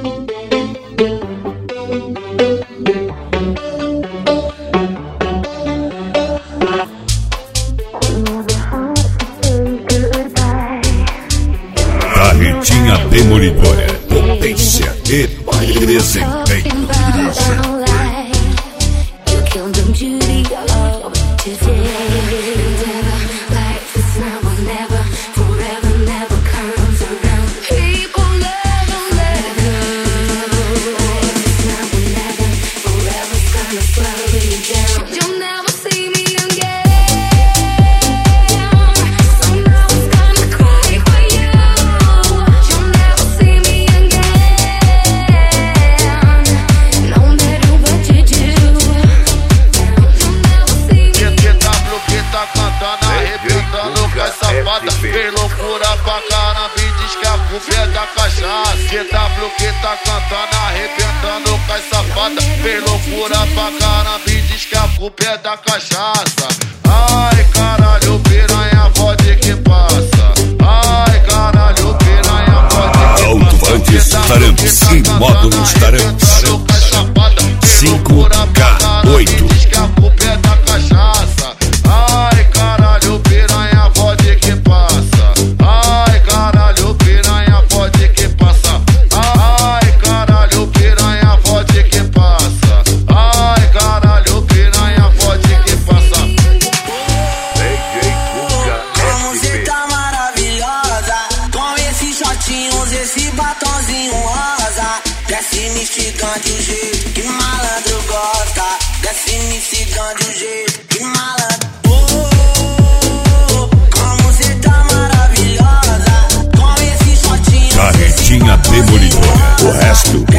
Carretinha demolidora, potência e desempenho. Fez loucura pra caramba e diz que a culpa é da cachaça. GW que tá cantando, arrebentando com as safadas. Fez loucura pra caramba e diz que a culpa é da cachaça. Ai caralho, piranha, pode que passa. Ai caralho, piranha, pode que passa. Alto-Vantes Tarantos, em módulos Tarantos 5K8. Diz que a culpa é da cachaça. Ai caralho, piranha, pode que passa. Ai caralho, piranha, pode que passa. Ai caralho, piranha, pode que passa. Ai caralho, piranha, pode que passa. Como cê tá maravilhosa, com esses shotinhos, esse batonzinho rosa. Desce me esticando o jeito que malandro gosta. Desce me esticando o jeito que malandro. Carretinha demolidora, o resto